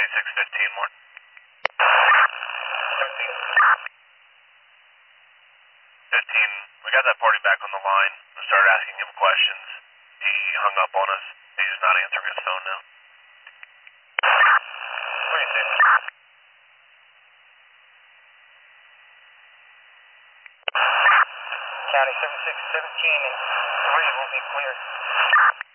2615 15. We got that party back on the line. We started asking him questions. He hung up on us. He's just not answering his phone now. 26. County 7617 and 3 will be clear.